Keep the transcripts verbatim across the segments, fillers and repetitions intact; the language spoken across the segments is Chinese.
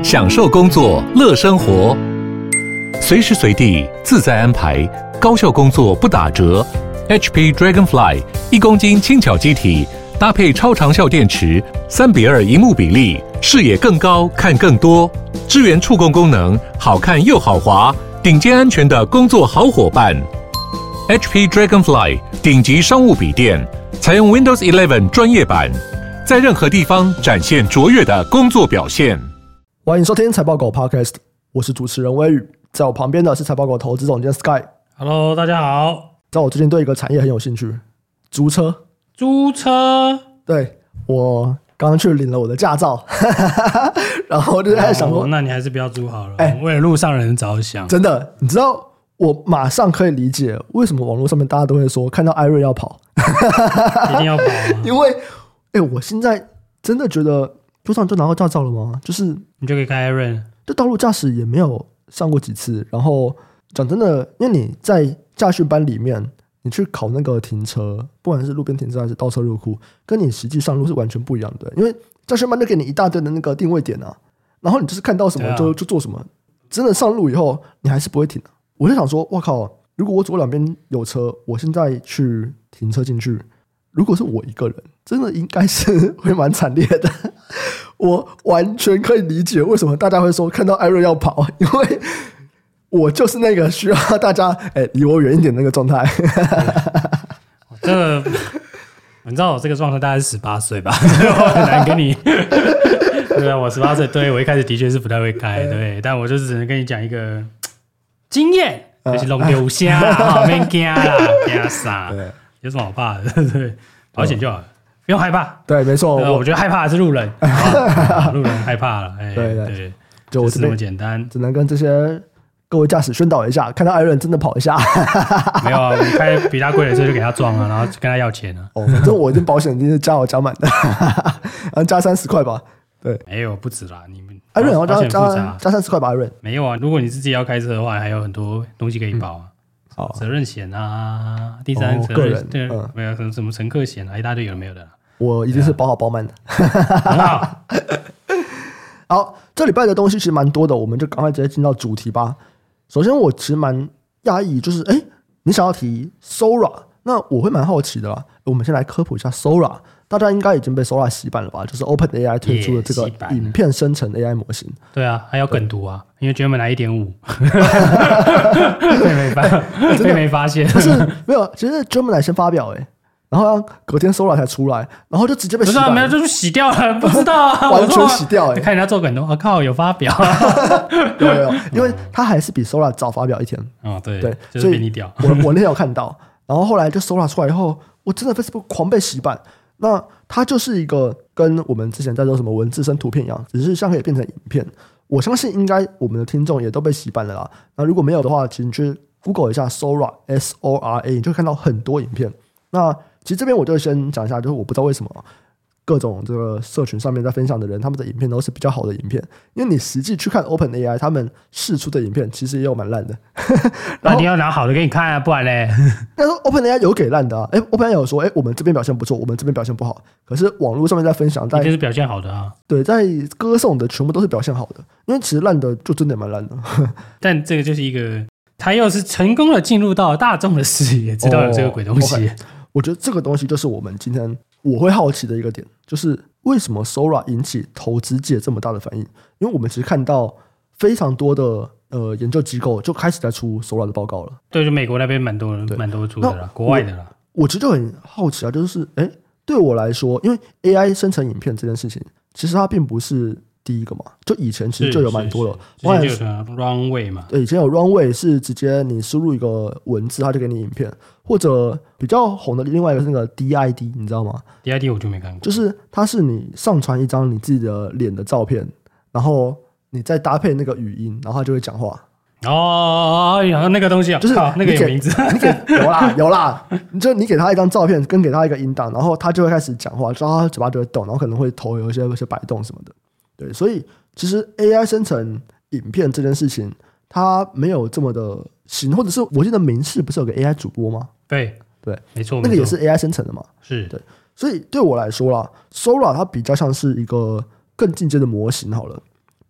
享受工作，乐生活，随时随地自在安排，高效工作不打折。H P Dragonfly 一公斤轻巧机体，搭配超长效电池，三比二萤幕比例，视野更高，看更多。支援触控功能，好看又好滑，顶尖安全的工作好伙伴。H P Dragonfly 顶级商务笔电，采用 Windows 十一专业版，在任何地方展现卓越的工作表现。 欢迎收听财报狗 Podcast， 我是主持人威宇，在我旁边的是财报狗投资总监 Sky。Hello， 大家好。 知道我最近对一个产业很有兴趣，租车。 租车？ 对，我刚刚去领了我的驾照，然后就在想说、 哦，那你还是不要租好了，欸、为了路上人着想。 真的，你知道我马上可以理解为什么网络上面大家都会说看到艾瑞要跑， 一定要跑吗？ 因为，哎、欸，我现在真的觉得，路上就拿到驾照了吗？就是你就可以开艾瑞， 对道路驾驶也没有上过几次，然后讲真的，因为你在驾训班里面，你去考那个停车，不管是路边停车还是倒车入库，跟你实际上路是完全不一样的。因为驾训班就给你一大堆的那个定位点啊，然后你就是看到什么就、啊、就做什么。真的上路以后，你还是不会停、啊。我就想说，哇靠！如果我左两边有车，我现在去停车进去，如果是我一个人，真的应该是会蛮惨烈的。我完全可以理解为什么大家会说看到艾瑞要跑，因为我就是那个需要大家哎离我远一点的那个状态。 这个你知道我这个状态大概是十八岁吧，所以我很难跟你。对啊，我十八岁，对我一开始的确是不太会开，对，但我就是只能跟你讲一个经验，就是弄丢虾啊，别惊啦，惊啥？有什么好怕的？对，保险就好了。不用害怕， 对，没错。 我, 我觉得害怕的是路人，啊、路人害怕了，哎， 对 对, 对， 就就是那么简单。 只能跟这些各位驾驶宣导一下，看到艾瑞真的跑一下。 没有啊，我开比他贵的车就给他撞了，然后跟他要钱了。 哦，反正我已经保险已经是加好加满的，然后加三十块吧。对， 没有不止啦，你们艾瑞好像加加加三十块吧，艾瑞。 没有啊，如果你是自己要开车的话，还有很多东西可以保啊。嗯、责任险啊，第三责任、哦、对、嗯，没有什么什么乘客险啊，一大堆有的没有的啦。 我一定是保好保满的。 很好。 好，这礼拜的东西其实蛮多的，我们就赶快直接进到主题吧。首先，我其实蛮讶异，就是哎，你想要提 Sora， 那我会蛮好奇的啦。我们先来科普一下 Sora， 大家应该已经被 Sora 洗版了吧？就是 OpenAI 推出的这个影片生成 A I 模型。 对啊，还有梗图啊，因为 Gemini 一点五，被没发，被没发现。 不是没有，其实 Gemini 先发表哎、欸。然后隔天 Sora 才出来，然后就直接被洗版了。 不是、啊、没有，就是洗掉了，不知道啊， 完全洗掉、欸。 看人家做梗图，我、啊、靠，有发表， 有有有，因为他还是比 Sora 早发表一天。 哦，对对， 就是比你屌。 我我那天有看到，然后后来就 Sora 出来以后，我真的 Facebook 狂被洗版。那它就是一个跟我们之前在做什么文字生图片一样，只是像可以变成影片。我相信应该我们的听众也都被洗版了啦。那如果没有的话，请你去 Google 一下 Sora S O R A， 你就会看到很多影片。那其实这边我就先讲一下，就是我不知道为什么各种这个社群上面在分享的人，他们的影片都是比较好的影片，因为你实际去看 OpenAI 他们释出的影片，其实也有蛮烂的。 那你要拿好的给你看啊，不然嘞？ 但是 OpenAI 有给烂的啊，哎 ，OpenAI 有说，哎，我们这边表现不错，我们这边表现不好。可是网络上面在分享，在一定是表现好的啊。 对，在歌颂的全部都是表现好的，因为其实烂的就真的蛮烂的。 但这个就是一个，他又是成功的进入到大众的视野，知道有这个鬼东西。 哦 okay，我觉得这个东西就是我们今天我会好奇的一个点，就是为什么 Sora 引起投资界这么大的反应？因为我们其实看到非常多的呃研究机构就开始在出 Sora 的报告了。 对，就美国那边蛮多人蛮多出的啦，国外的啦。 我其实就很好奇啊，就是哎，对我来说，因为 A I 生成影片这件事情，其实它并不是第一个嘛，就以前其实就有蛮多的， 之前就有 Runway 嘛， 对，以前有 Runway 是直接你输入一个文字，它就给你影片，或者比较红的另外一个是那个 D I D， 你知道吗 ？D I D 我就没看过， 就是它是你上传一张你自己的脸的照片，然后你再搭配那个语音，然后它就会讲话。 哦，那个东西啊， 就是那个有名字， 你给有啦有啦，就你给他一张照片，跟给他一个音档，然后他就会开始讲话，然后他嘴巴就会动，然后可能会头有一些一些摆动什么的。对，所以其实 A I 生成影片这件事情，它没有这么的新，或者是我记得民视不是有个 A I 主播吗？ 对对， 没错， 那个也是 A I 生成的嘛。 是对，所以对我来说啦 ，Sora 它比较像是一个更进阶的模型好了。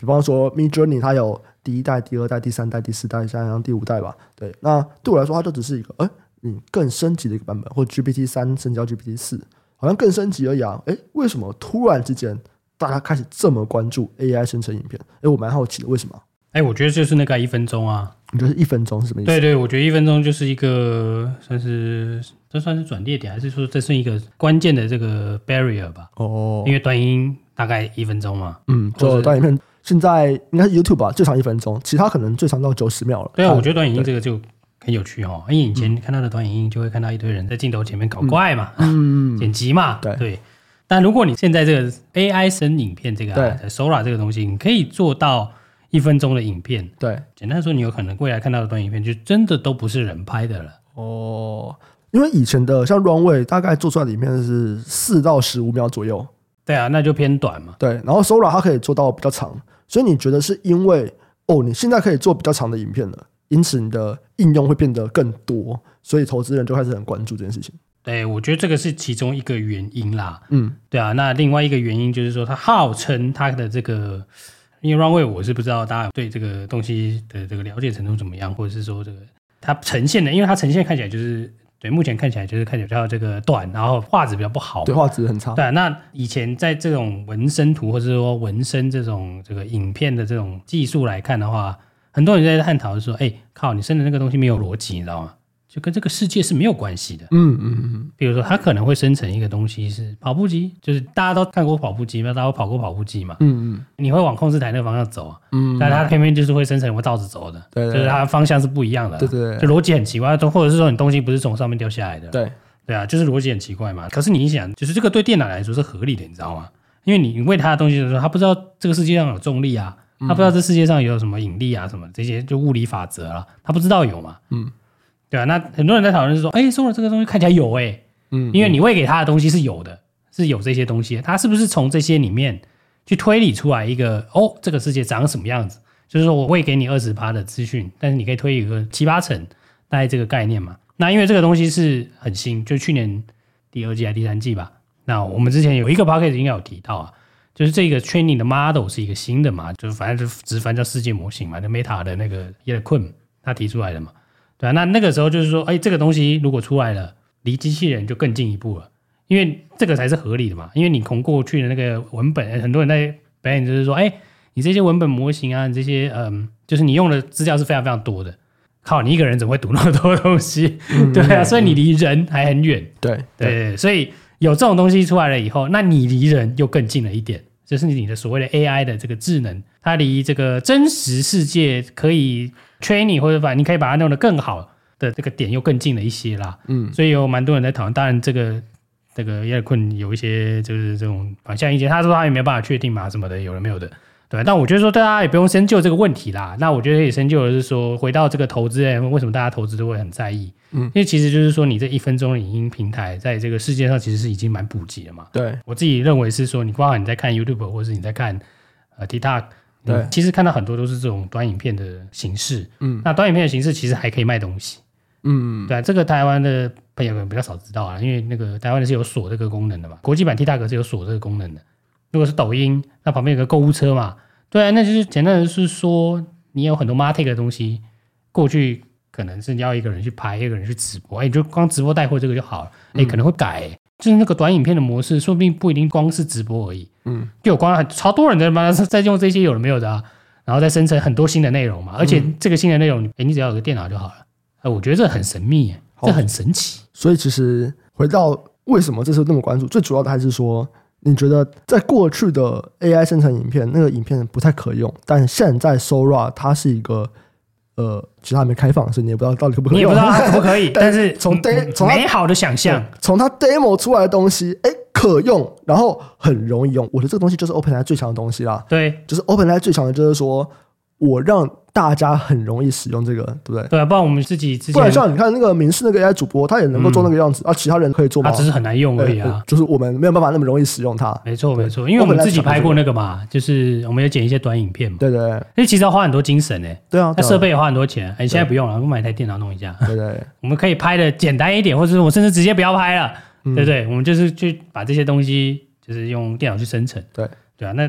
比方说 Midjourney 它有第一代、第二代、第三代、第四代，现在像第五代吧。对，那对我来说，它就只是一个哎，你更升级的一个版本，或者 G P T 三升级到 G P T 四，好像更升级而已啊。哎，为什么突然之间大家开始这么关注 A I 生成影片？哎，我蛮好奇的，为什么？ 哎，我觉得就是那个一分钟啊。 你觉得一分钟是什么意思？ 对对，我觉得一分钟就是一个算是这算是转捩点，还是说这是一个关键的这个 barrier 吧？ 哦， 因为短影音大概一分钟嘛， 嗯，就短影片现在应该是 YouTube 吧，最长一分钟，其他可能最长到九十秒了。 对啊，我觉得短影音这个就很有趣哦，因为以前看到的短影音就会看到一堆人在镜头前面搞怪嘛，嗯，剪辑嘛，对对。但如果你现在这个 A I 生影片这个、啊、Sora 这个东西，你可以做到一分钟的影片， 对， 简单说，你有可能未来看到的短影片就真的都不是人拍的了。 哦，因为以前的像 Runway 大概做出来的影片是四到十五秒左右。 对啊，那就偏短嘛。 对，然后 Sora 它可以做到比较长，所以你觉得是因为哦，你现在可以做比较长的影片了，因此你的应用会变得更多，所以投资人就开始很关注这件事情。 对，我觉得这个是其中一个原因啦。 嗯， 对啊，那另外一个原因就是说，它号称它的这个。因为 Runway 我是不知道大家对这个东西的这个了解程度怎么样，或者是说这个它呈现的，因为它呈现看起来就是对，目前看起来就是看起来比较这个短，然后画质比较不好， 对，画质很差。 对、啊，那以前在这种纹身图或者说纹身这种这个影片的这种技术来看的话，很多人在探讨说，哎，靠，你生的那个东西没有逻辑，你知道吗？就跟这个世界是没有关系的。 嗯嗯嗯。 比如说，它可能会生成一个东西是跑步机，就是大家都看过跑步机嘛，大家都跑过跑步机嘛。嗯嗯。你会往控制台那个方向走啊。嗯。但它偏偏就是会生成会倒着走的。对, 对。就是它的方向是不一样的。 对对。 就逻辑很奇怪，或者是说你东西不是从上面掉下来的。 对。 对啊，就是逻辑很奇怪嘛。可是你想，就是这个对电脑来说是合理的，你知道吗？因为你喂它的东西的时候，它不知道这个世界上有重力啊，它不知道这世界上有什么引力啊，什么这些就物理法则啊，它不知道有嘛。嗯。对啊，那很多人在讨论是说，哎，说了这个东西看起来有哎、欸，嗯，因为你喂给他的东西是有的，是有这些东西的，他是不是从这些里面去推理出来一个哦，这个世界长什么样子？就是说我喂给你 百分之二十 的资讯，但是你可以推理个七八成，大概这个概念嘛。那因为这个东西是很新，就去年第二季还是第三季吧。那我们之前有一个 podcast 应该有提到啊，就是这个 training 的 model 是一个新的嘛，就是反正就直翻叫世界模型嘛，就 Meta 的那个 Yellow 他提出来的嘛。对啊，那那个时候就是说，哎，这个东西如果出来了，离机器人就更进一步了，因为这个才是合理的嘛。因为你从过去的那个文本，很多人在表演就是说，哎，你这些文本模型啊，你这些嗯，就是你用的资料是非常非常多的，靠，你一个人怎么会读那么多东西？嗯、对啊，所以你离人还很远。 对对, 对，所以有这种东西出来了以后，那你离人又更近了一点，就是你的所谓的 A I 的这个智能，它离这个真实世界可以 training 或者把你可以把它弄得更好的这个点又更近了一些啦。嗯，所以有蛮多人在讨论，当然这个这个耶尔困有一些就是这种反向意见，他说他也没有办法确定嘛什么的，有了没有的。对，但我觉得说大家也不用深究这个问题啦。那我觉得可以深究的是说，回到这个投资人，为什么大家投资都会很在意？嗯，因为其实就是说，你这一分钟的影音平台在这个世界上其实是已经蛮普及了嘛。 对， 我自己认为是说，你包括你在看 YouTube 或者是你在看呃 TikTok， 对，其实看到很多都是这种短影片的形式。嗯，那短影片的形式其实还可以卖东西。嗯，对，这个台湾的朋友们比较少知道啊，因为那个台湾的是有锁这个功能的嘛，国际版 TikTok 是有锁这个功能的。如果是抖音，那旁边有个购物车嘛，对啊，那就是简单的是说，你有很多 market 的东西，过去可能是要一个人去拍，一个人去直播，哎，你就光直播带货这个就好了，哎，可能会改，就是那个短影片的模式，说不定不一定光是直播而已，嗯，就有光超多人在在用这些有的没有的啊，然后再生成很多新的内容嘛，而且这个新的内容，哎，你只要有个电脑就好了，哎，我觉得这很神秘，这很神奇。 所以其实回到为什么这次那么关注，最主要的还是说，你觉得在过去的 A I 生成影片，那个影片不太可用，但现在 Sora 它是一个呃，其实它还没开放，所以你也不知道到底可不可以用， 你也不知道它可不可以，但是从 de, 从美好的想象， 从它 demo 出来的东西，哎，可用，然后很容易用。我觉得这个东西就是 OpenAI 最强的东西啦。 对， 就是 OpenAI 最强的就是说，我让大家很容易使用这个，对不对？ 对啊，不然我们自己之前， 不然像你看那个民视那个 A I 主播，他也能够做那个样子，嗯、啊，其他人可以做吗？ 他只是很难用而已啊。 就是我们没有办法那么容易使用它。 没错没错，因为我们自己拍过那个嘛，就是我们有剪一些短影片嘛。 对对， 那其实要花很多精神诶。 对啊， 那设备也花很多钱。哎，现在不用了，我买一台电脑弄一下。 对对， 我们可以拍的简单一点，或者是我甚至直接不要拍了，嗯、对不对？我们就是去把这些东西就是用电脑去生成。 对对啊，那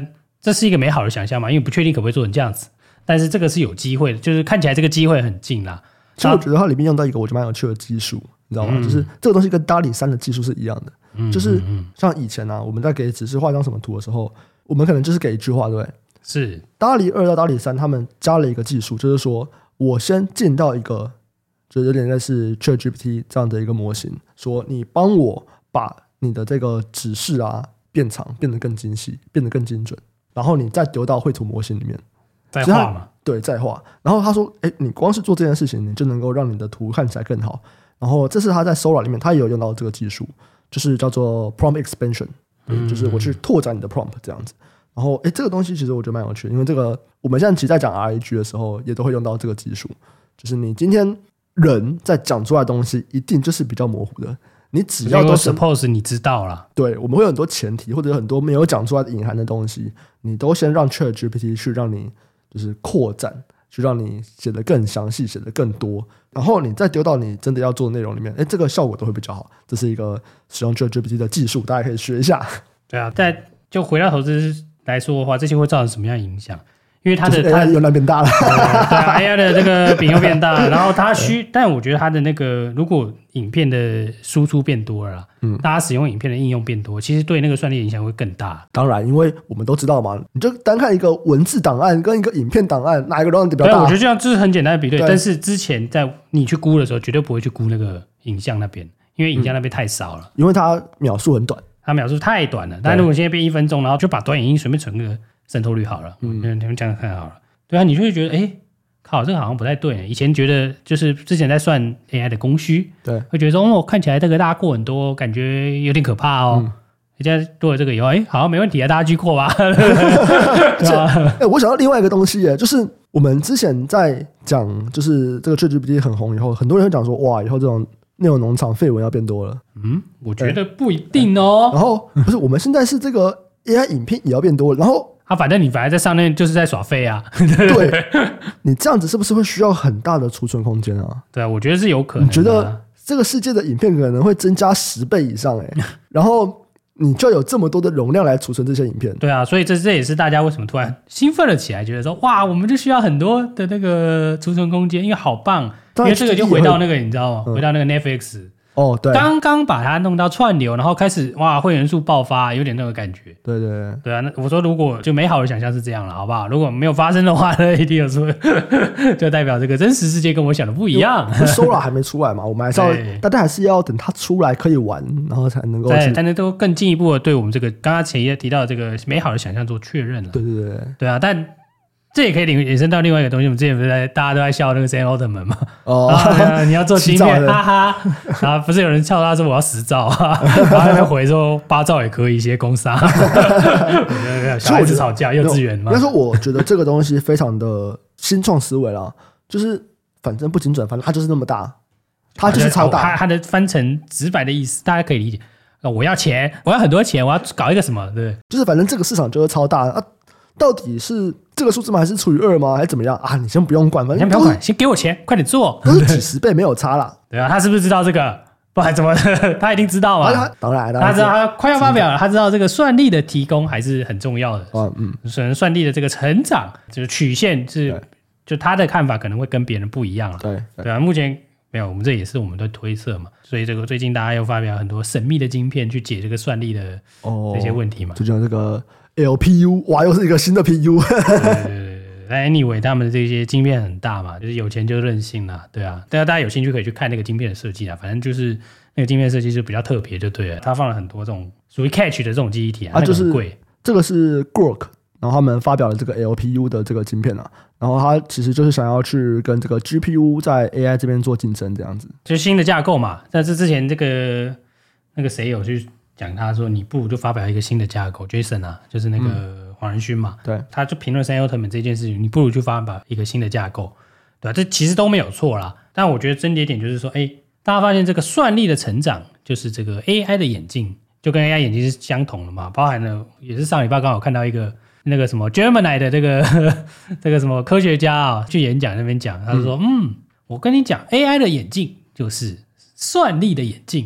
这是一个美好的想象嘛，因为不确定可不可以做成这样子，但是这个是有机会的，就是看起来这个机会很近啦。 其实我觉得它里面用到一个我觉得蛮有趣的技术，你知道吗？嗯、就是这个东西跟D A L L-E 三的技术是一样的，嗯、就是像以前啊，我们在给指示画一张什么图的时候，我们可能就是给一句话，对不对？ 是 D A L L-E 二到D A L L-E 三，他们加了一个技术，就是说我先进到一个，就有点类似 ChatGPT 这样的一个模型，说你帮我把你的这个指示啊变长，变得更精细，变得更精准，然后你再丢到绘图模型里面再画嘛。 对，再画。然后他说：“哎，你光是做这件事情，你就能够让你的图看起来更好。”然后这是他在 Sora 里面，他也有用到这个技术，就是叫做 prompt expansion，嗯，就是我去拓展你的 prompt 这样子。然后，哎，这个东西其实我觉得蛮有趣的，因为这个我们现在其实在讲 R A G 的时候，也都会用到这个技术。就是你今天人在讲出来的东西，一定就是比较模糊的。你只要都 suppose 你知道啦， 对，我们会有很多前提，或者有很多没有讲出来的隐含的东西，你都先让 ChatGPT 去让你就是扩展。去让你写得更详细，写得更多，然后你再丢到你真的要做的内容里面，哎，这个效果都会比较好。这是一个使用 ChatGPT 的技术，大家可以学一下。 对啊，但就回到投资来说的话，这些会造成什么样的影响？因为它的 A I 又变大了， 对啊 ，A I 的这个饼又变大，然后它需，但我觉得它的那个如果影片的输出变多了啦，嗯，大家使用影片的应用变多，其实对那个算力的影响会更大。 当然，因为我们都知道嘛，你就单看一个文字档案跟一个影片档案，哪一个容量比较大？ 我觉得这样就是很简单的比对，但是之前在你去估的时候，绝对不会去估那个影像那边，因为影像那边太少了，嗯、 因为它秒数很短， 它秒数太短了。但如果现在变一分钟，然后就把短影音随便存个渗透率好了，嗯，你们这样看好了。对啊，你就会觉得，哎，靠，这个好像不太对。以前觉得就是之前在算 A I 的供需， 对， 会觉得说，哦，看起来这个大家过很多，感觉有点可怕哦。人家做了这个以后，哎，好像没问题啊，大家去扩吧。 哎，我想到另外一个东西耶，就是我们之前在讲，就是这个 ChatGPT 很红以后，很多人会讲说，哇，以后这种内容农场废文要变多了。 嗯，我觉得不一定哦。 然后不是，我们现在是这个 A I 影片也要变多了，然后。 啊，反正你本来在上面就是在耍废啊。 对，你这样子是不是会需要很大的储存空间啊？ 对啊，我觉得是有可能的、啊。 你觉得这个世界的影片可能会增加十倍以上、欸，哎，然后你就有这么多的容量来储存这些影片。 对啊，所以这这也是大家为什么突然兴奋了起来，觉得说哇，我们就需要很多的那个储存空间，因为好棒。因为这个就回到那个你知道吗？嗯、回到那个 Netflix。 哦，对， 刚刚把它弄到串流，然后开始哇，会员数爆发，有点那个感觉。 对对对， 对啊，那我说如果就美好的想象是这样了，好不好？如果没有发生的话呢，一定有说，就代表这个真实世界跟我想的不一样。 Sora 还没出来嘛，我们还是要，大家还是要等它出来可以玩，然后才能够， 才能够更进一步的对我们这个刚刚前一提到的这个美好的想象做确认了。 对对对， 对啊，但。这也可以衍生到另外一个东西，我们之前不是在大家都在笑那个 Sam Altman 嘛？哦、啊，你要做芯片，哈哈，然后不是有人笑他说我要十兆啊，然后他回说八兆也可以，一些公司啊，小孩子吵架，幼稚园嘛。 应该说，我觉得这个东西非常的新创思维啦，就是反正不精准，反正它就是那么大，它就是超大。 它它的翻成直白的意思，大家可以理解。我要钱，我要很多钱，我要搞一个什么，对不对？ 就是反正这个市场就是超大啊。到底是这个数字吗？还是除以二吗？还是怎么样啊？你先不用管，反正先不用管，先给我钱，快点做， 都是几十倍，没有差啦。 对啊，他是不是知道这个？不然怎么？他一定知道嘛。 啊、当然， 他知道他快要发表了，他知道这个算力的提供还是很重要的。嗯嗯，算算力的这个成长，就是曲线是，就他的看法可能会跟别人不一样了。 对对啊，目前没有，我们这也是我们的推测嘛。所以这个最近大家又发表很多神秘的晶片去解这个算力的这些问题嘛。 就讲这个。L P U 哇，又是一个新的 P U 对对对对，但 anyway 他们这些晶片很大嘛，就是有钱就任性啦，对啊，大家大家有兴趣可以去看那个晶片的设计啊，反正就是那个晶片设计就比较特别就对了，它放了很多这种属于 cache 的这种记忆体啊， 啊就是贵， 这个是 Groq， 然后他们发表了这个 L P U 的这个晶片啊，然后它其实就是想要去跟这个 G P U 在 A I 这边做竞争这样子， 就是新的架构嘛，但是之前这个那个谁有去讲他说你不如就发表一个新的架构 Jason 啊，就是那个黄仁勋嘛、嗯、对，他就评论 Sam Altman 这件事情，你不如就发表一个新的架构，对吧、啊？这其实都没有错啦，但我觉得症结点就是说，哎，大家发现这个算力的成长就是这个 A I 的演进就跟 A I 演进是相同的嘛，包含了也是上礼拜刚好看到一个那个什么 Gemini 的这个这个什么科学家啊去演讲那边讲，他就说 嗯, 嗯我跟你讲 A I 的演进就是算力的演进，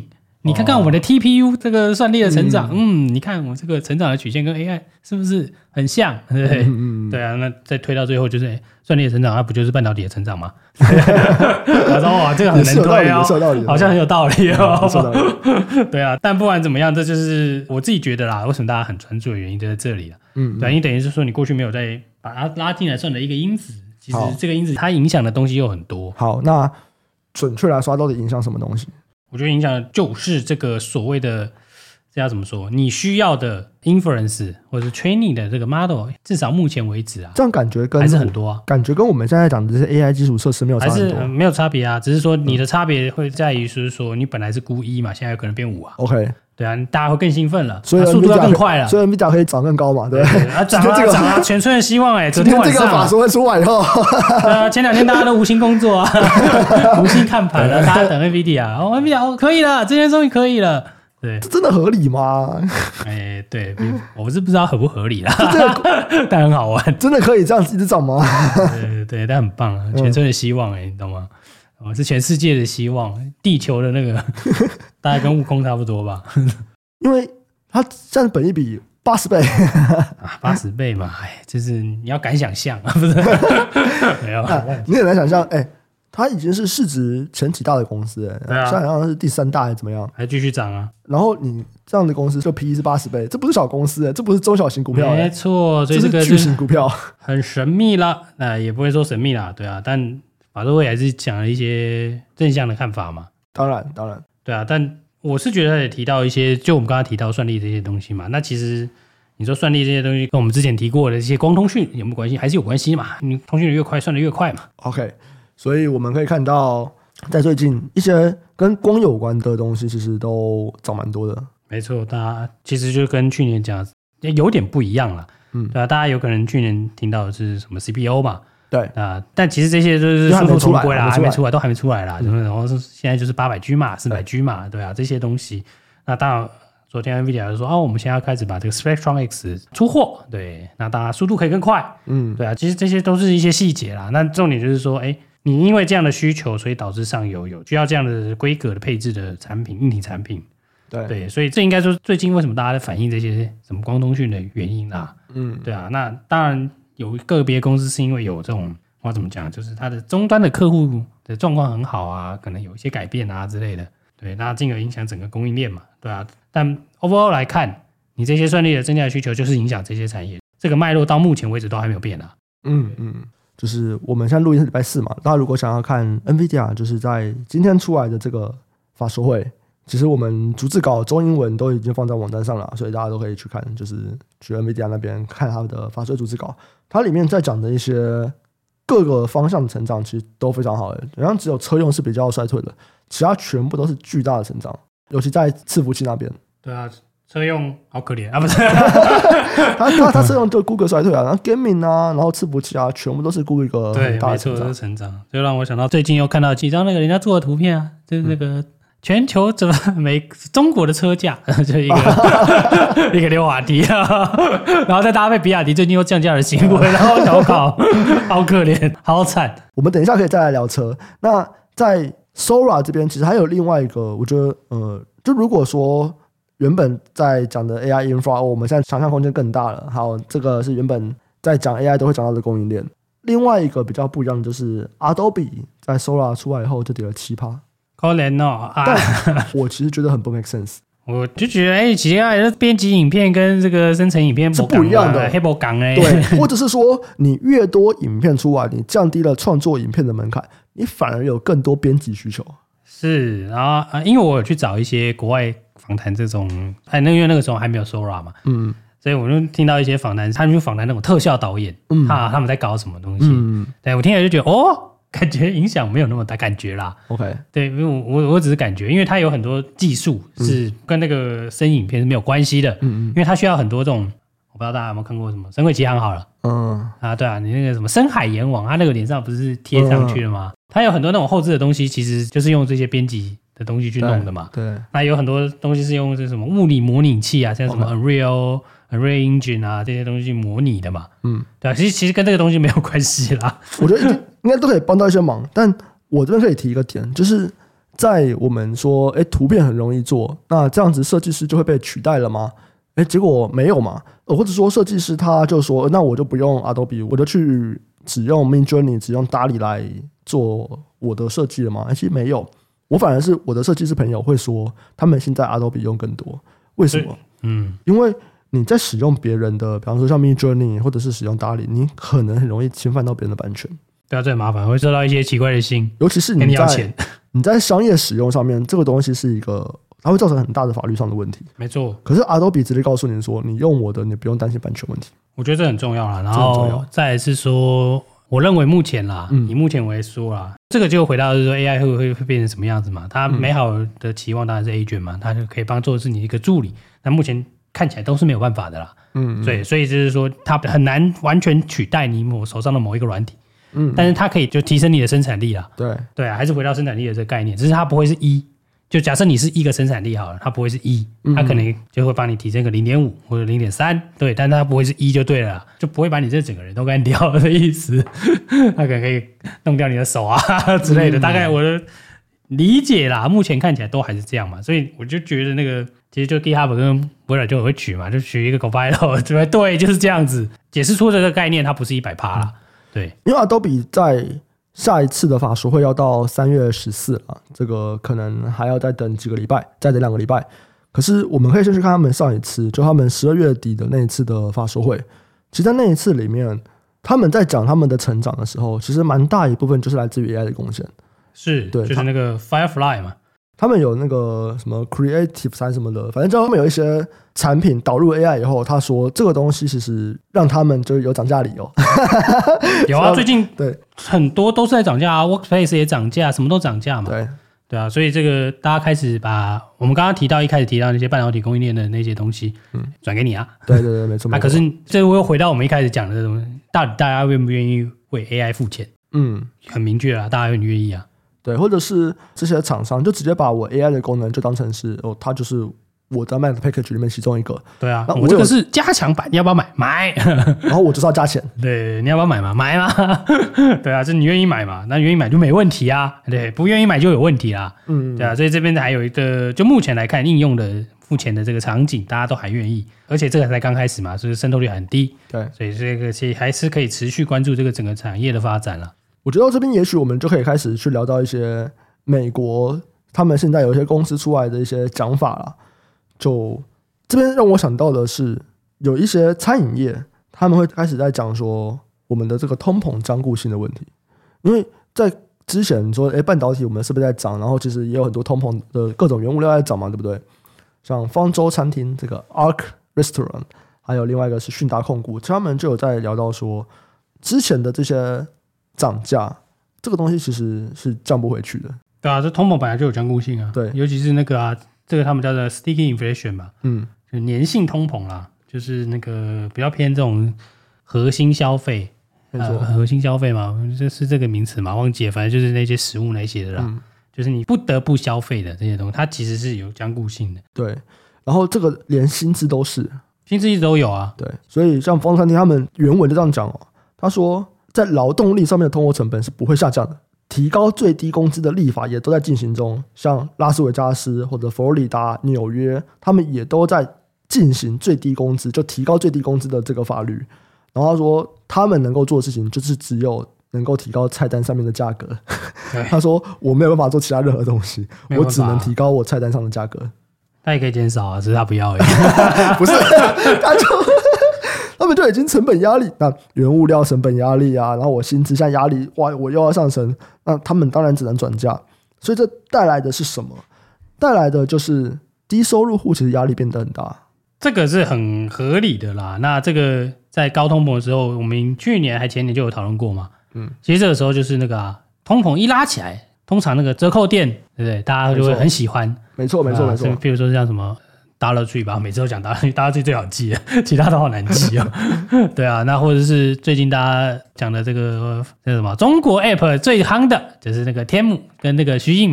你看看我们的 T P U 这个算力的成长，嗯, 嗯，你看我这个成长的曲线跟 A I 是不是很像？对不对？嗯嗯对啊，那再推到最后就是、欸、算力的成长，它不就是半导体的成长吗？我说哇，这个很能推哦，好像很有道理哦。对啊，但不管怎么样，这就是我自己觉得啦，为什么大家很专注的原因就在这里了。嗯, 嗯，对、啊，你等于是说你过去没有在把它拉进来算的一个因子，其实这个因子它影响的东西又很多。 好，那准确来说，它到底影响什么东西？ 我觉得影响的就是这个所谓的，这要怎么说？你需要的 inference 或者是 training 的这个 model， 至少目前为止啊， 这样感觉跟还是很多啊， 感觉跟我们现在讲的这些 A I 基础设施没有差很多， 还是、呃、没有差别啊，只是说你的差别会在于是说你本来是估一嘛，现在有可能变五啊。 OK。 对啊，大家会更兴奋了， 所以速度要更快了， 所以 Nvidia 可以涨更高嘛，对不对？ 啊，涨啊涨啊，全村的希望哎、欸！昨天晚上、啊、 这个法说会出来以后， 对啊，前两天大家都无心工作啊，无心看盘了，大家等 Nvidia， 哦 Nvidia 哦可以了，今天终于可以了，对， 这真的合理吗？ 哎、欸，对，我是不知道合不合理啦，但很好玩， 真的可以这样子一直涨吗？ 对对对，但很棒啊，全村的希望哎、欸，你懂吗？哦，是全世界的希望，地球的那个大概跟悟空差不多吧。 因为它现在本益比八十倍啊，八十倍嘛，哎，就是你要敢想象啊，不是？没有、啊， 你很难想象，哎、欸，它已经是市值前几大的公司、欸，哎、 对啊， 现在好像是第三大还是怎么样， 还继续涨啊。 然后你这样的公司就 P E 是八十倍，这不是小公司、欸，这不是中小型股票、欸， 没错，所以这个是巨型股票， 很神秘啦。那也不会说神秘啦，对啊，但法说会还是讲了一些正向的看法嘛。 当然，当然， 对啊，但。我是觉得他也提到一些，就我们刚刚提到算力这些东西嘛，那其实你说算力这些东西跟我们之前提过的这些光通讯有没有关系？还是有关系嘛？你通讯的越快，算的越快嘛。 OK， 所以我们可以看到，在最近一些跟光有关的东西，其实都涨蛮多的。 没错，大家其实就跟去年讲有点不一样了，嗯，对啊，大家有可能去年听到的是什么 C P U 嘛。 对啊，但其实这些都是殊途同归啦，还没出来，都还没出来啦。嗯、然后现在就是八百 G 嘛，四百 G 嘛，对啊，这些东西。那当然，昨天 Nvidia 就说哦，我们现在要开始把这个 Spectrum X 出货，对，那大家速度可以更快，嗯，对啊，其实这些都是一些细节啦。那重点就是说，哎，你因为这样的需求，所以导致上游有需要这样的规格的配置的产品，硬体产品， 对对， 所以这应该说最近为什么大家在反映这些什么光通讯的原因啦，嗯，对啊，那当然。有个别公司是因为有这种，我怎么讲，就是它的终端的客户的状况很好啊，可能有一些改变啊之类的，对，那进而影响整个供应链嘛，对啊。但 overall 来看，你这些算力的增加的需求就是影响这些产业，这个脉络到目前为止都还没有变啊。 嗯嗯，就是我们现在录音是礼拜四嘛，大家如果想要看 Nvidia， 就是在今天出来的这个法说会。其实我们逐字稿中英文都已经放在网站上了，所以大家都可以去看，就是去 Nvidia 那边看他的法说会逐字稿。它里面在讲的一些各个方向的成长，其实都非常好的。好像只有车用是比较衰退的，其他全部都是巨大的成长，尤其在伺服器那边。 对啊，车用好可怜啊，不是？ 他他他车用就估个衰退啊，然后 gaming 啊，然后伺服器啊，全部都是估一个很大的成长。 对，没错，是成长。就让我想到最近又看到几张那个人家做的图片啊，就是那个。嗯全球怎么每中国的车价就一个一个溜滑梯啊，然后再搭配比亚迪最近又降价的新闻，然后小考好可怜，好惨。 我们等一下可以再来聊车。那在 Sora 这边，其实还有另外一个，我觉得呃，就如果说原本在讲的 A I infra， 我们现在想象空间更大了。好，这个是原本在讲 A I 都会讲到的供应链。另外一个比较不一样的就是 Adobe 在 Sora 出来以后就跌了 百分之七。 可怜哦，啊、 但我其实觉得很不 make sense。 我就觉得，哎、欸，其实编辑影片跟这个生成影片是不一样的， 黑白港哎， 对，或者是说，你越多影片出来，你降低了创作影片的门槛，你反而有更多编辑需求。 是，然后啊，因为我有去找一些国外访谈，这种，哎，那因为那个时候还没有 Sora 嘛，嗯，所以我就听到一些访谈，他们去访谈那种特效导演，嗯，啊，他们在搞什么东西，嗯，对我听起来就觉得，哦。感觉影响没有那么大，感觉啦。 OK， 对，因为我我我只是感觉，因为它有很多技术是跟那个声影片是没有关系的，嗯嗯，因为它需要很多这种，我不知道大家有没有看过什么《神鬼奇航》好了，嗯啊，对啊，你那个什么深海阎王，它那个脸上不是贴上去了吗？嗯、它有很多那种后置的东西，其实就是用这些编辑的东西去弄的嘛。 对，对那有很多东西是用这什么物理模拟器啊，像什么 Unreal、Unreal Engine 啊这些东西去模拟的嘛。嗯，对啊，其实其实跟这个东西没有关系啦。 我觉得应该都可以帮到一些忙，但我这边可以提一个点，就是在我们说，哎，图片很容易做，那这样子设计师就会被取代了吗？哎，结果没有嘛。或者说设计师他就说，那我就不用 Adobe， 我就去只用 Midjourney， 只用 D A L L-E 来做我的设计了吗？其实没有，我反而是我的设计师朋友会说，他们现在 Adobe 用更多。为什么？嗯，因为你在使用别人的，比方说像 Midjourney 或者是使用 D A L L-E， 你可能很容易侵犯到别人的版权。 对啊，这很麻烦，会收到一些奇怪的信， 尤其是你在你在商业使用上面，这个东西是一个，它会造成很大的法律上的问题。 没错。可是 Adobe 直接告诉你说，你用我的，你不用担心版权问题。 我觉得这很重要啦。然后再来是说，我认为目前啦，嗯、以目前为说啦，这个就回到就是说 A I 会会会变成什么样子嘛？它美好的期望当然是 agent 嘛，它就可以帮做的是你一个助理。那目前看起来都是没有办法的啦。嗯，对，所以就是说，它很难完全取代你某手上的某一个软体。嗯，但是它可以就提升你的生产力啦。 对对啊，还是回到生产力的这个概念，只是它不会是一。就假设你是一个生产力好了，它不会是一，它可能就会帮你提升个零点五或者零点三，对，但它不会是一就对了啦，就不会把你这整个人都干掉的意思。它可能可以弄掉你的手啊之类的，大概我的理解啦，目前看起来都还是这样嘛，所以我就觉得那个其实就 GitHub 跟微软就很会取嘛，就取一个 Copilot， 对对，就是这样子解释出这个概念，它不是 百分之百 啦。对， 因为 Adobe 在下一次的法说会要到三月十四了，这个可能还要再等几个礼拜，再等两个礼拜。可是我们可以先去看他们上一次，就他们十二月底的那一次的法说会。其实，在那一次里面，他们在讲他们的成长的时候，其实蛮大一部分就是来自于 A I 的贡献。 是，对，就是那个 Firefly 嘛。 他们有那个什么 Creative 三什么的，反正就他们有一些产品导入 A I 以后，他说这个东西其实让他们就有涨价理由。 有啊，最近对很多都是在涨价啊 ，Workspace 也涨价，什么都涨价嘛。 对对啊，所以这个大家开始把我们刚刚提到一开始提到那些半导体供应链的那些东西，嗯，转给你啊。 对对对，没错。 啊，可是这又回到我们一开始讲的东西，到底大家愿不愿意为 A I 付钱？嗯，很明确啊，大家愿不愿意啊？ 对，或者是这些厂商就直接把我 A I 的功能就当成是哦，它就是我在卖的 package 里面其中一个。 对啊，我这个是加强版，你要不要买？买。 然后我就是要加钱。 对，你要不要买嘛？买嘛。对啊，就你愿意买嘛，那愿意买就没问题啊。对，不愿意买就有问题啦。嗯，对啊，所以这边还有一个，就目前来看应用的目前的这个场景，大家都还愿意，而且这个才刚开始嘛，所以渗透率很低。 对， 所以这个其实还是可以持续关注这个整个产业的发展啦。 我觉得到这边也许我们就可以开始去聊到一些美国他们现在有一些公司出来的一些讲法啦。就这边让我想到的是，有一些餐饮业他们会开始在讲说我们的这个通膨僵固性的问题，因为在之前说诶半导体我们是不是在涨，然后其实也有很多通膨的各种原物料在涨嘛，对不对？像方舟餐厅这个 Arc Restaurant， 还有另外一个是迅达控股，他们就有在聊到说之前的这些涨价这个东西其实是降不回去的。 对啊，这通膨本来就有僵固性啊。 对， 尤其是那个啊，这个他们叫做 sticky inflation 嘛，嗯，就粘性通膨啦，就是那个比较偏这种核心消费， 没错、 呃，核心消费嘛，这是这个名词嘛，忘记了，反正就是那些食物那些的啦，嗯、就是你不得不消费的这些东西，它其实是有僵固性的。 对，然后这个连薪资都是， 薪资一直都有啊。 对，所以像方餐厅他们原文就这样讲哦，他说在劳动力上面的通货成本是不会下降的。提高最低工资的立法也都在进行中，像拉斯维加斯或者佛罗里达、纽约，他们也都在进行最低工资，就提高最低工资的这个法律。然后他说，他们能够做的事情就是只有能够提高菜单上面的价格。他说，我没有办法做其他任何东西，我只能提高我菜单上的价格。 他也可以减少啊，只是他不要而已。 不是，他就。他们就已经成本压力，那原物料成本压力啊，然后我薪资现在压力，哇，我又要上升，那他们当然只能转嫁。所以这带来的是什么？带来的就是低收入户其实压力变得很大。 这个是很合理的啦。那这个在高通膨的时候，我们去年还前年就有讨论过嘛。嗯，其实这个时候就是那个、啊、通膨一拉起来，通常那个折扣店，对不对？大家就会很喜欢。 没错，没错，没错。 比如说像什么。Dollar Tree 吧，每次都讲 Dollar Tree， Dollar Tree 最好记了，其他都好难记哦。对啊，那或者是最近大家讲的这个这个什么中国 App 最夯的，就是那个天母跟那个虚印嘛。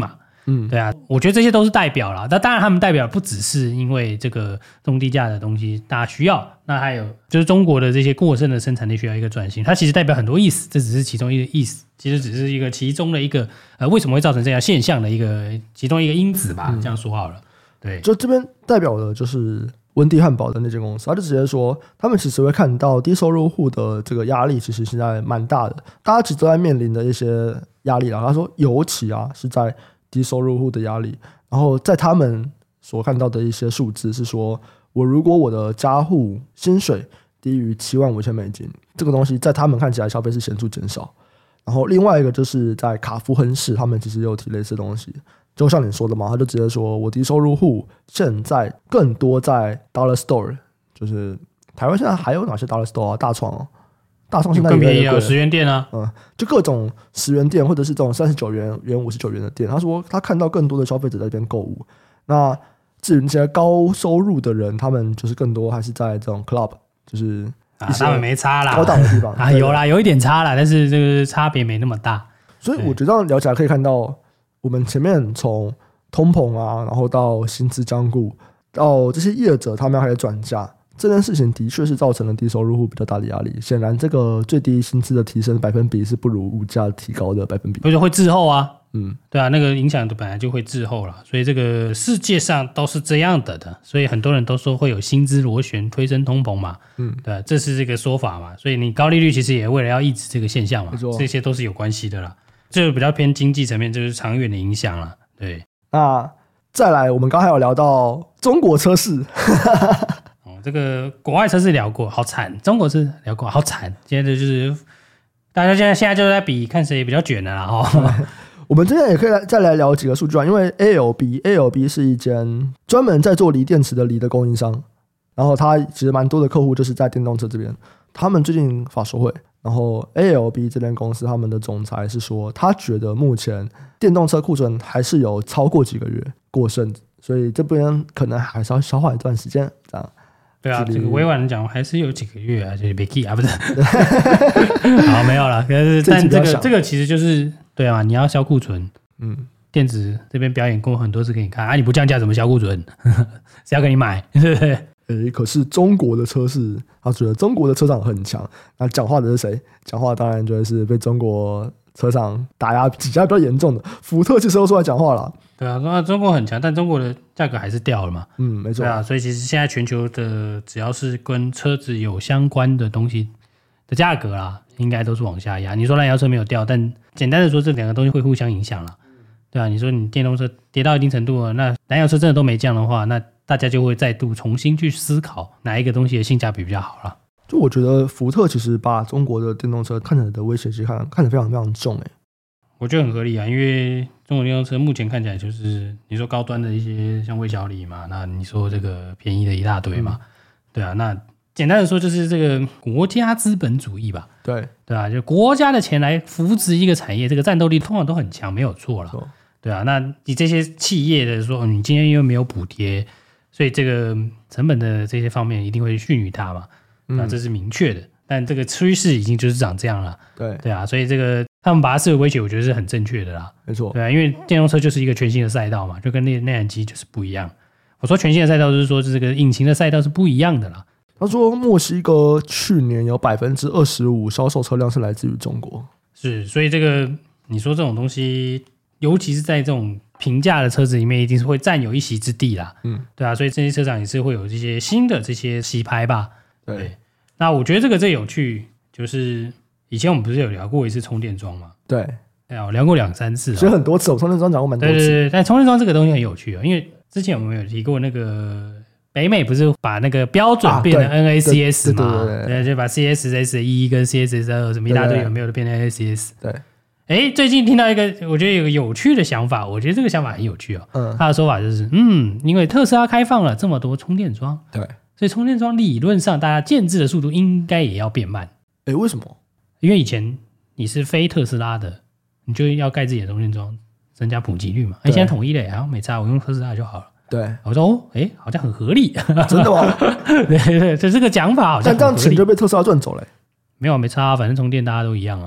嗯，对啊，我觉得这些都是代表啦。那当然，他们代表不只是因为这个中低价的东西大家需要，那还有就是中国的这些过剩的生产力需要一个转型，它其实代表很多意思，这只是其中一个意思，其实只是一个其中的一个呃为什么会造成这样现象的一个其中一个因子吧，嗯、这样说好了。对， 就这边代表的就是温蒂汉堡的那间公司，他就直接说，他们其实会看到低收入户的这个压力，其实现在蛮大的，大家其实都在面临的一些压力啦。他说，尤其啊是在低收入户的压力，然后在他们所看到的一些数字是说，我如果我的家户薪水低于七万五千美金，这个东西在他们看起来消费是显著减少。然后另外一个就是在卡夫亨氏，他们其实也有提类似的东西。就像你说的嘛，他就直接说我低收入户现在更多在 Dollar Store， 就是台湾现在还有哪些 Dollar Store 啊？大创哦，大创现在更便宜有十元店啊， 嗯，就各种十元店或者是这种三十九元、元五十九元的店。他说他看到更多的消费者在这边购物。那至于那些高收入的人，他们就是更多还是在这种 club， 就是啊，他们没差啦， 高档的地方啊，有啦，有一点差啦，但是这个差别没那么大。 所以我觉得这样聊起来可以看到。我们前面从通膨啊，然后到薪资僵固，到这些业者他们要开始转嫁，这件事情的确是造成了低收入户比较大的压力。显然，这个最低薪资的提升百分比是不如物价提高的百分比， 而且会滞后啊。 嗯， 对啊，那个影响本来就会滞后了，所以这个世界上都是这样的的，所以很多人都说会有薪资螺旋推升通膨嘛。嗯，对啊，这是这个说法嘛。所以你高利率其实也为了要抑制这个现象嘛，这些都是有关系的啦。这个比较偏经济层面，就是长远的影响了。对， 那再来，我们刚才有聊到中国车市， 哦，这个国外车市聊过，好惨；中国车聊过，好惨。现在就是大家现在现在就在比看谁比较卷的啦哈。 我们今天也可以来再来聊几个数据啊，因为 A L B A L B 是一间专门在做锂电池的锂的供应商，然后它其实蛮多的客户就是在电动车这边，他们最近法说会。然后 A L B 这间公司他们的总裁是说，他觉得目前电动车库存还是有超过几个月过剩，所以这边可能还是要消化一段时间。这样， 对啊，这个委婉的讲还是有几个月啊，就是没 key 啊，不是，好没有了。可是但这个这个其实就是对啊，你要销库存，嗯，电子这边表演过很多次给你看啊，你不降价怎么销库存？谁要给你买？对不对？ 诶，可是中国的车市，他觉得中国的车厂很强。那讲话的是谁？讲话当然就是被中国车厂打压挤压比较严重的福特，其实都出来讲话了。 对啊，那中国很强，但中国的价格还是掉了嘛。 嗯，没错。 对啊，所以其实现在全球的只要是跟车子有相关的东西的价格啦，应该都是往下压。你说燃油车没有掉，但简单的说，这两个东西会互相影响啦。对啊，你说你电动车跌到一定程度了，那燃油车真的都没降的话，那大家就会再度重新去思考哪一个东西的性价比比较好了。 就我觉得福特其实把中国的电动车看起来的威胁性看看得非常非常重。欸， 我觉得很合理啊，因为中国电动车目前看起来就是你说高端的一些像魏小李嘛，那你说这个便宜的一大堆嘛。嗯、对啊，那简单的说就是这个国家资本主义吧。 对对啊，就国家的钱来扶植一个产业，这个战斗力通常都很强，没有错了。对啊，那你这些企业的说，你今天因为没有补贴，所以这个成本的这些方面一定会逊于它嘛，嗯、那这是明确的。但这个趋势已经就是长这样了， 对对啊，所以这个他们把它视为威胁，我觉得是很正确的啦。 没错， 对啊，因为电动车就是一个全新的赛道嘛，就跟内内燃机就是不一样。我说全新的赛道，就是说这个引擎的赛道是不一样的啦。 他说墨西哥去年有百分之二十五销售车辆是来自于中国， 是，所以这个你说这种东西，尤其是在这种平价的车子里面，一定是会占有一席之地啦。嗯，对啊，所以这些车厂也是会有这些新的这些洗牌吧。 对， 对，那我觉得这个最有趣，就是以前我们不是有聊过一次充电桩吗？ 对， 对啊，我聊过两三次， 其实很多次，我充电桩讲过蛮多次。 对对对，但充电桩这个东西很有趣啊，因为之前我们有提过那个北美不是把那个标准变成 N A C S 嘛、啊？对, 对, 对, 对，就把 C S S 一 跟 C S S 二什么一大堆有没有的变成 N A C S。 对， 哎，最近听到一个我觉得有个有趣的想法，我觉得这个想法很有趣哦。嗯，他的说法就是，嗯，因为特斯拉开放了这么多充电桩， 对， 所以充电桩理论上大家建制的速度应该也要变慢。 哎，为什么？ 因为以前你是非特斯拉的，你就要盖自己的充电桩，增加普及率嘛。哎，现在统一了，好像没差，我用特斯拉就好了。 对， 我说哦，哎，好像很合理， 真的吗？ 对对，就这个讲法好像很合理。 但这样钱就被特斯拉赚走了。 没有没差，反正充电大家都一样啊。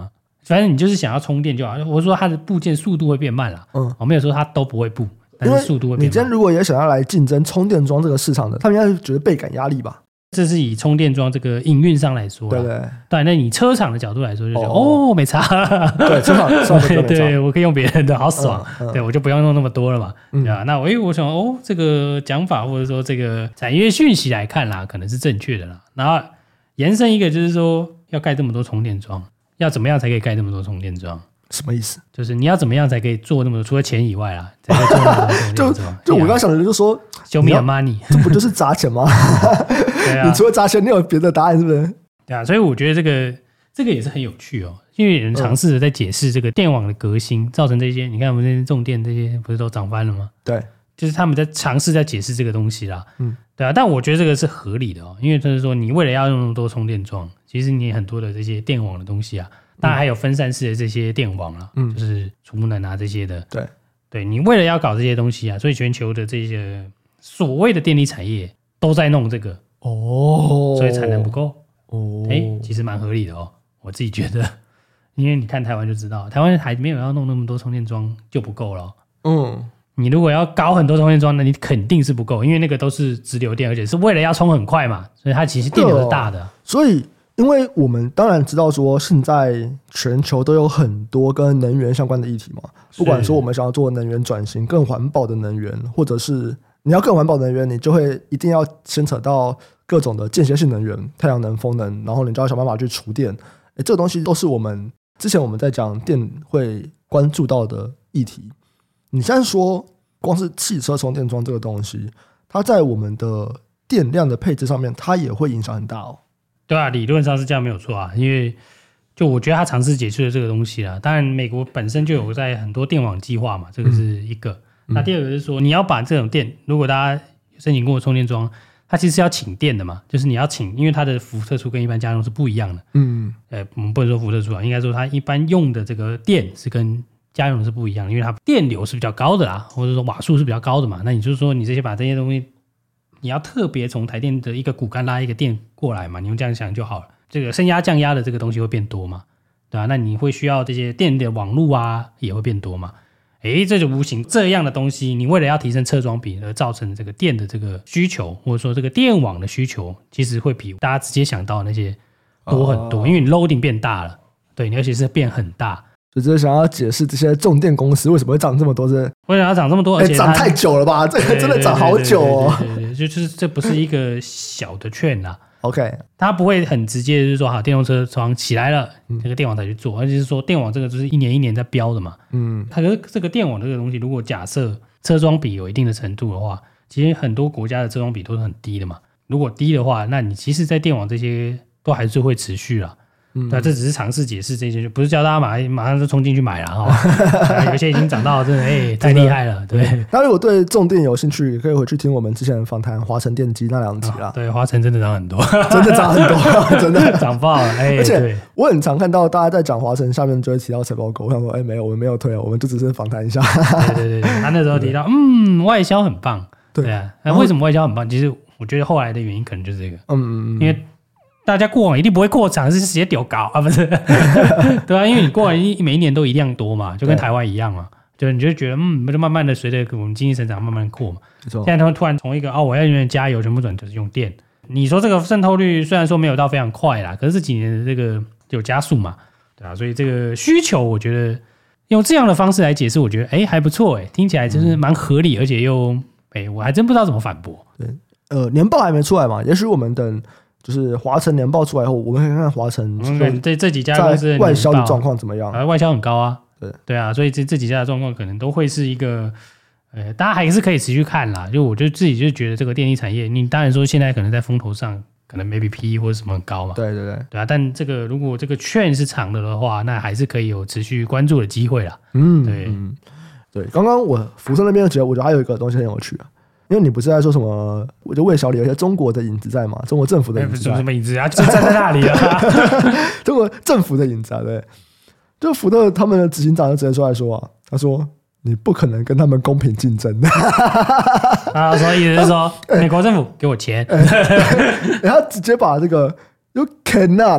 反正你就是想要充电就好。我说它的部件速度会变慢啦，嗯，我没有说它都不会布，但是速度会变慢。 你今天如果也想要来竞争充电桩这个市场的，他们应该是觉得倍感压力吧？ 这是以充电桩这个营运上来说， 对对对，那你车厂的角度来说，就觉得 哦, 哦没差， 对，车厂车厂对对，我可以用别人的，好爽，嗯嗯、对我就不用弄那么多了嘛，嗯、对吧？那我我想哦，这个讲法或者说这个产业讯息来看啦，可能是正确的啦。然后延伸一个就是说，要盖这么多充电桩，要怎么样才可以盖这么多充电桩？ 什么意思？ 就是你要怎么样才可以做那么多？除了钱以外啦，才可以做那么多充电桩。 就就我刚想的就是说 ，show me your money， 这不就是砸钱吗？对啊，你除了砸钱，你有别的答案是不是？ 对啊，所以我觉得这个这个也是很有趣哦，因为有人尝试着在解释这个电网的革新造成这些，你看我们这些重电这些不是都涨翻了吗？ 对，就是他们在尝试在解释这个东西啦。嗯，对啊，但我觉得这个是合理的哦，因为就是说你为了要用那么多充电桩，其实你很多的这些电网的东西啊。当然还有分散式的这些电网啦，嗯，就是储能啊这些的。对，对你为了要搞这些东西啊，所以全球的这些所谓的电力产业都在弄这个哦，所以产能不够哦，哎，其实蛮合理的哦，我自己觉得，因为你看台湾就知道，台湾还没有要弄那么多充电桩就不够了。嗯，你如果要搞很多充电桩，那你肯定是不够，因为那个都是直流电，而且是为了要充很快嘛，所以它其实电流是大的， 所以。因为我们当然知道说现在全球都有很多跟能源相关的议题嘛，不管说我们想要做能源转型更环保的能源，或者是你要更环保的能源，你就会一定要牵扯到各种的间歇性能源，太阳能、风能，然后你就要想办法去储电。诶，这个东西都是我们之前我们在讲电会关注到的议题。你现在说光是汽车充电桩这个东西，它在我们的电量的配置上面，它也会影响很大哦。 对啊，理论上是这样没有错啊，因为就我觉得他尝试解释了这个东西啦。当然，美国本身就有在很多电网计划嘛，这个是一个。嗯、那第二个是说，你要把这种电，如果大家申请过充电桩，它其实要请电的嘛，就是你要请，因为它的辐射数跟一般家用是不一样的。嗯，呃，我们不能说辐射数啊，应该说它一般用的这个电是跟家用的是不一样的，因为它电流是比较高的啦，或者说瓦数是比较高的嘛。那你就是说，你这些把这些东西。你要特别从台电的一个骨干拉一个电过来嘛，你用这样想就好了。这个升压降压的这个东西会变多嘛，对吧、啊？那你会需要这些电的网路啊，也会变多嘛。诶，这就无形这样的东西，你为了要提升侧装比而造成这个电的这个需求，或者说这个电网的需求，其实会比大家直接想到的那些多很多，哦、因为你 loading 变大了，对，而且是变很大。 就只是想要解释这些重电公司为什么会涨这么多，这为什么要涨这么多？而且涨太久了吧？这个真的涨好久哦。 对对对对对，就是这不是一个小的券啦。 OK， 它不会很直接，就是说好，电动车床起来了，嗯、这个电网才去做，而且是说电网这个就是一年一年在标的嘛。嗯，可是这个电网这个东西，如果假设车装比有一定的程度的话，其实很多国家的车装比都是很低的嘛。如果低的话，那你其实，在电网这些都还是会持续啦。嗯、对，这只是尝试解释这些，就不是叫大家马马上就冲进去买了哈。有些已经涨到真的哎、欸、太厉害了，对。 那如果对重电有兴趣，可以回去听我们之前访谈华晨电机那两集啦、 哦。对，华晨真的涨很多， 真的涨很多，真的涨爆了。哎、欸， 而且我很常看到大家在讲华晨下面就会提到财报狗，我想说，哎、欸，没有，我们没有推哦，我们就只是访谈一下。 对对对对，他那时候提到，嗯，外销很棒，对, 对啊。那为什么外销很棒？其实我觉得后来的原因可能就是这个，嗯嗯嗯，因为。大家过往一定不会过场，是直接丢高啊，不是？对啊，因为你过往一每一年都一样多嘛，就跟台湾一样嘛，就你就觉得嗯，就慢慢的随着我们经济成长慢慢扩嘛。现在他们突然从一个哦，我要永远加油，全部转就是用电。你说这个渗透率虽然说没有到非常快啦，可是这几年的这个有加速嘛，对啊，所以这个需求我觉得用这样的方式来解释，我觉得哎还不错哎，听起来就是蛮合理，而且又哎我还真不知道怎么反驳。 对，呃，年报还没出来嘛，也许我们等。就是华晨年报出来后，我们可以看看华晨这这几家公司在外销的状况怎么样？ 啊，外销很高啊， 对对啊，所以这这几家的状况可能都会是一个，呃，大家还是可以持续看啦。就我就自己就觉得这个电力产业，你当然说现在可能在风头上，可能 maybe P E 或者什么很高嘛， 对对对， 对啊。但这个如果这个券是长的的话，那还是可以有持续关注的机会啦。嗯，对嗯对。刚刚我福生那边觉得，我觉得还有一个东西很有趣啊。因为你不是在说什么，我就魏小李有些中国的影子在嘛，中国政府的影子在， 什么影子啊，就站在那里啊， 中国政府的影子啊，对，就福特他们的执行长就直接出来说啊，他说你不可能跟他们公平竞争啊，所以是说美国政府给我钱， 然后直接把这个 you cannot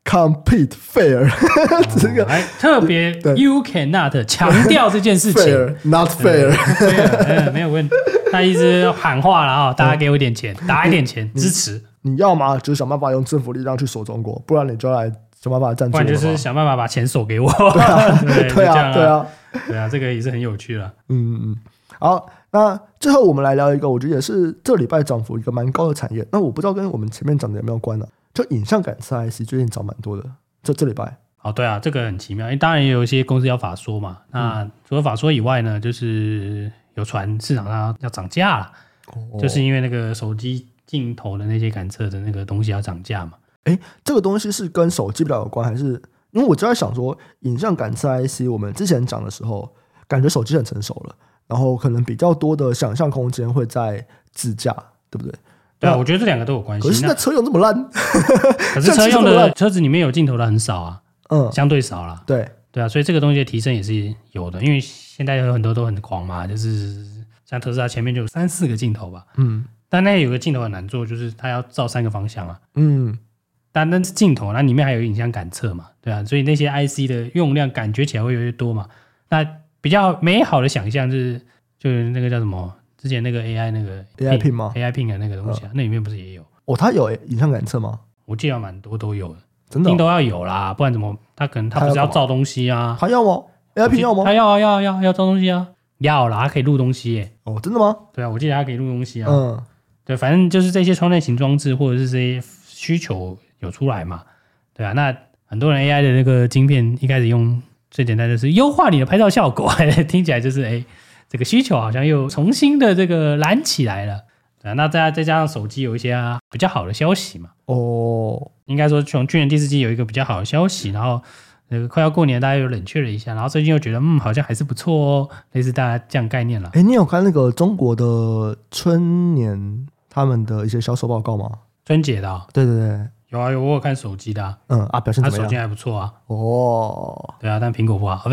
compete fair，、哦、这个还特别 you cannot 强调这件事情 fair not fair， fair 没有问题。他一直喊话了啊、哦，大家给我一点钱，打一点钱支持。 你要嘛就是想办法用政府力量去锁中国，不然你就来想办法赞助， 不然就是想办法把钱锁给我。 对啊， 对, 对啊，对啊， 对啊，这个也是很有趣了。 嗯嗯，好，那最后我们来聊一个，我觉得也是这礼拜涨幅一个蛮高的产业。那我不知道跟我们前面讲的有没有关呢、啊？就影像感测 I C 最近涨蛮多的，这这礼拜。 哦，对啊，这个很奇妙，因为当然也有一些公司要法说嘛。那除了法说以外呢，就是有传市场上要涨价了。哦、就是因为那个手机镜头的那些感测的那个东西要涨价嘛。 哎，这个东西是跟手机比较有关，还是因为我就在想说，影像感测 I C 我们之前讲的时候，感觉手机很成熟了，然后可能比较多的想象空间会在自驾，对不对？ 对啊，我觉得这两个都有关系。 可是现在车用这么烂， 可是车用的车子里面有镜头的很少啊，嗯，相对少啦。 对对啊，所以这个东西的提升也是有的，因为现在有很多都很狂嘛，就是像特斯拉前面就有三四个镜头吧，嗯，但那有个镜头很难做，就是它要照三个方向啊，嗯，但那是镜头，那里面还有影像感测嘛，对啊，所以那些 I C 的用量感觉起来会越来越多嘛。那比较美好的想象就是就是那个叫什么？之前那个 A I 那个 A I Pin 吗 ？A I Pin 的那个东西啊，嗯、那里面不是也有？ 哦，它有影像感测吗？ 我记得蛮多都有的， 真的、哦、 镜头要有啦，不然怎么？它可能它不是要照东西啊？ 它要吗 ？A I Pin 要吗？ 它要啊，要要要照东西啊，要啦，它可以录东西耶。 哦，真的吗？ 对啊，我记得它可以录东西啊。嗯，对，反正就是这些窗内型装置或者是这些需求有出来嘛，对啊，那很多人 A I 的那个晶片一开始用最简单的是优化你的拍照效果，听起来就是哎。这个需求好像又重新的这个燃起来了，对啊，那再再加上手机有一些、啊、比较好的消息嘛，哦，应该说从去年第四季有一个比较好的消息，然后那个快要过年大家又冷却了一下，然后最近又觉得嗯好像还是不错哦，类似大家这样概念啦。 哎，你有看那个中国的春年他们的一些销售报告吗？ 春节的、哦？ 对对对。 有啊有，我有看手机的、啊， 嗯啊，表现怎么样？ 他手机还不错啊。 哦， 对啊，但苹果不好。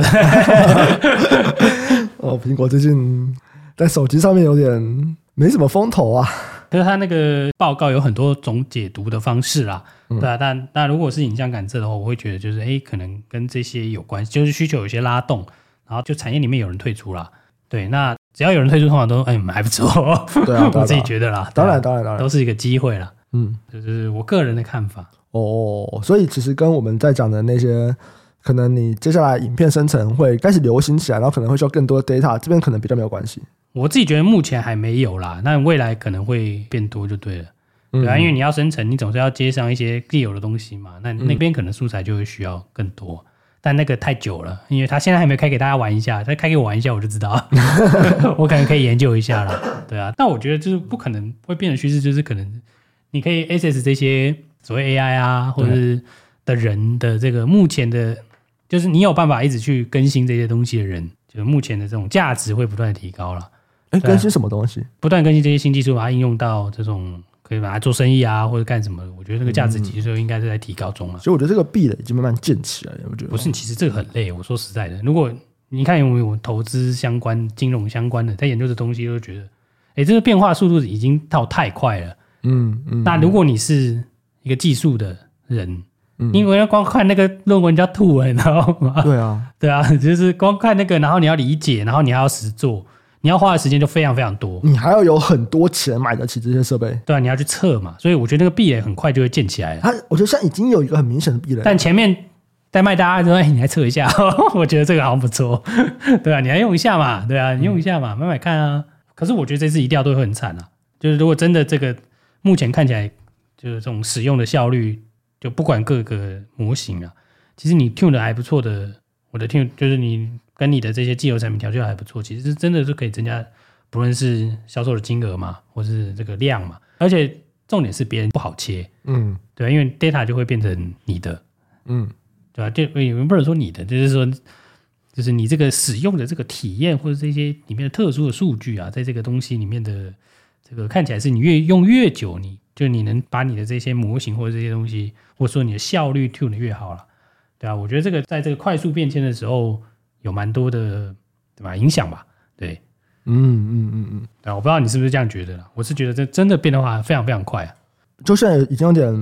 哦，苹果最近在手机上面有点没什么风头啊。 可是他那个报告有很多种解读的方式啦，嗯、对啊，但但如果是影像感测的话，我会觉得就是哎，可能跟这些有关系，就是需求有些拉动，然后就产业里面有人退出啦。对，那只要有人退出，通常都哎还不错。 对啊， 我自己觉得啦。 当然当然当然， 都是一个机会啦。嗯，这就是我个人的看法哦。所以其实跟我们在讲的那些，可能你接下来影片生成会开始流行起来，然后可能会需要更多的 data， 这边可能比较没有关系。 我自己觉得目前还没有啦，那未来可能会变多就对了。嗯、对啊，因为你要生成，你总是要接上一些既有的东西嘛，那那边可能素材就会需要更多。嗯、但那个太久了，因为他现在还没开给大家玩一下，他开给我玩一下我就知道，我可能可以研究一下啦。对啊，但我觉得就是不可能会变的趋势，就是可能。你可以 access 这些所谓 A I 啊，或者是的人的这个目前的，就是你有办法一直去更新这些东西的人，就是目前的这种价值会不断的提高了。 哎，更新什么东西？ 不断更新这些新技术，把它应用到这种可以把它做生意啊，或者干什么？我觉得那个价值其实应该是在提高中了。 所以我觉得这个壁垒已经慢慢建起来了。我觉得不是，其实这个很累。我说实在的，如果你看有没有投资相关、金融相关的在研究的东西，都觉得，哎，这个变化速度已经到太快了。嗯嗯，那如果你是一个技术的人，嗯、因为要光看那个论文就要吐了，你知道吗？ 对啊， 对啊，就是光看那个，然后你要理解，然后你还要实做，你要花的时间就非常非常多。 你还要有很多钱买得起这些设备， 对啊，你要去测嘛，所以我觉得那个壁垒很快就会建起来了。 它，我觉得现在已经有一个很明显的壁垒， 但前面在卖大家说，哎，你来测一下，我觉得这个好像不错，对啊，你来用一下嘛，对啊，你用一下嘛，买买看啊。可是我觉得这次一定要都会很惨啊，就是如果真的这个。目前看起来就是这种使用的效率，就不管各个模型啊，其实你 tune 的还不错的，我的 tune 就是你跟你的这些既有产品调教还不错，其实是真的是可以增加，不论是销售的金额嘛，或是这个量嘛，而且重点是别人不好切，嗯，对，因为 data 就会变成你的，嗯，对吧？就也不能说你的，就是说，就是你这个使用的这个体验或者这些里面的特殊的数据啊，在这个东西里面的。这个看起来是你越用越久，你就你能把你的这些模型或者这些东西，或者说你的效率 tune 的越好了，对啊，我觉得这个在这个快速变迁的时候有蛮多的，对吧？影响吧，对，嗯嗯嗯嗯，对，我不知道你是不是这样觉得啦，我是觉得这真的变的话非常非常快啊， 就现在已经有点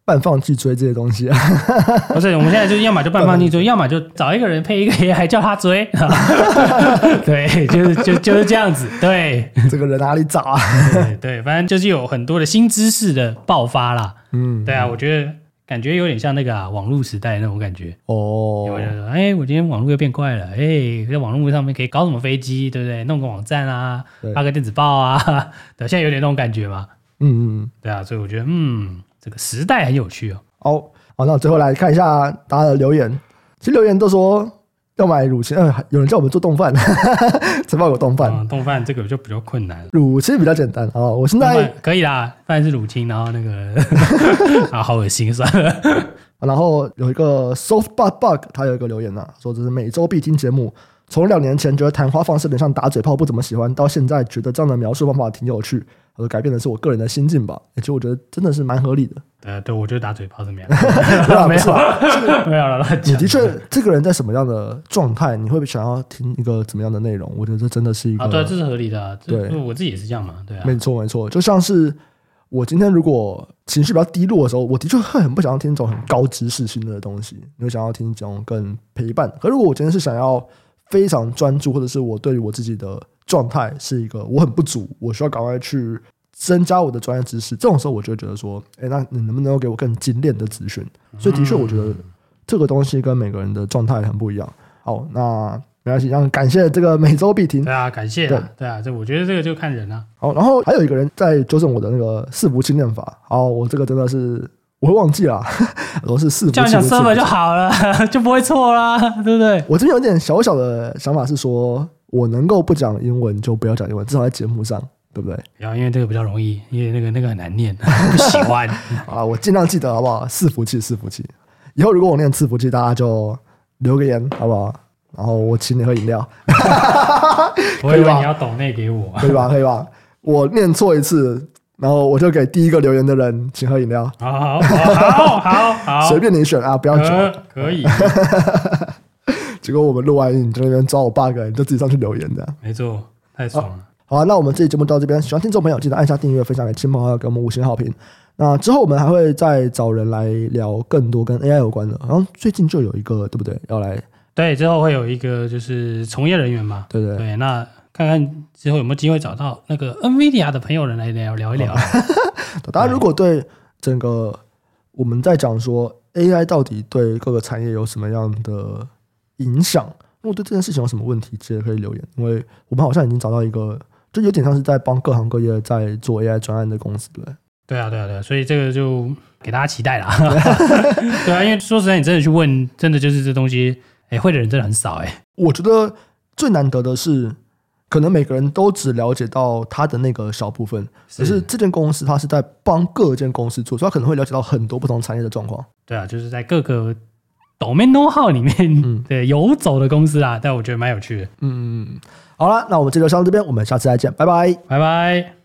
半放弃追这些东西啊。 不是，我们现在就要么就半放弃追，要么就找一个人配一个 A I 叫他追。对，就是就就是这样子。对， 这个人哪里找啊？ 对对，反正就是有很多的新知识的爆发啦。嗯，对啊，我觉得感觉有点像那个啊网络时代那种感觉。哦，有人说，哎、欸，我今天网络又变快了，哎、欸，在网络上面可以搞什么飞机，对不对？弄个网站啊，发个电子报啊，对，现在有点那种感觉嘛。嗯嗯，对啊，所以我觉得，嗯。这个时代很有趣哦。 好，好，那最后来看一下大家的留言。其实留言都说要买乳清，呃，有人叫我们做冻饭，晨报有冻饭、 嗯，冻饭这个就比较困难。 乳清比较简单哦。我现在可以啦，饭是乳清，然后那个啊，好恶心，算了。 然后有一个 Soft Bug Bug， 他有一个留言啊，说这是每周必听节目。从两年前觉得谈话方式有点像打嘴炮，不怎么喜欢，到现在觉得这样的描述方法挺有趣。他说改变的是我个人的心境吧，而且我觉得真的是蛮合理的。 对对，我觉得打嘴炮怎么样？ 没有啦， 没有了。 你的确，这个人在什么样的状态，你会想要听一个怎么样的内容？我觉得这真的是一个啊，对，这是合理的、啊。 对， 我自己也是这样嘛，对啊， 没错没错。就像是我今天如果情绪比较低落的时候，我的确会很不想要听这种很高知识性的东西，你会想要听这种更陪伴。可如果我今天是想要非常专注，或者是我对于我自己的状态是一个我很不足，我需要赶快去增加我的专业知识，这种时候我就会觉得说，哎，那你能不能够给我更精炼的资讯？所以的确，我觉得这个东西跟每个人的状态很不一样。好，那没关系，让感谢这个每周必听。 对啊，感谢啊，对啊，这我觉得这个就看人啊。 好，然后还有一个人在纠正我的那个伺服器念法，好，我这个真的是我会忘记啦，我是伺服器， 这样讲 server 就好了，就不会错啦，对不对？ 我这边有点小小的想法是说，我能够不讲英文就不要讲英文，至少在节目上。对不对？ 然因为这个比较容易，因为那个那个很难念，不喜欢。 好啦，我尽量记得好不好？伺服器，伺服器。以后如果我念伺服器，大家就留个言好不好？然后我请你喝饮料。 我以为你要抖内给我， 可以吧？可以吧？我念错一次，然后我就给第一个留言的人请喝饮料。 好好好好好， 随便你选啊，不要酒。 可以。 结果我们录完音，你在那边找我 bug， 你就自己上去留言的。 没错，太爽了。 好啊，那我们这期节目到这边，喜欢听众朋友记得按下订阅、分享给亲朋好友，给我们五星好评。那之后我们还会再找人来聊更多跟 A I 有关的，好像最近就有一个，对不对？要来对，之后会有一个就是从业人员嘛， 对对对。那看看之后有没有机会找到那个 NVIDIA 的朋友人来聊聊一聊。 大家如果对整个我们在讲说 A I 到底对各个产业有什么样的影响，如果对这件事情有什么问题，直接可以留言，因为我们好像已经找到一个。就有点像是在帮各行各业在做 A I 专案的公司，对不对？ 对啊，对啊，对啊，所以这个就给大家期待啦。对啊，因为说实在，你真的去问，真的就是这东西，哎，会的人真的很少哎。 我觉得最难得的是，可能每个人都只了解到他的那个小部分，可是这间公司它是在帮各间公司做，所以他可能会了解到很多不同产业的状况。 对啊，就是在各个domain know-how里面、嗯、对游走的公司啊，但我觉得蛮有趣的。 嗯，好了，那我们这就上到这边，我们下次再见，拜拜， 拜拜。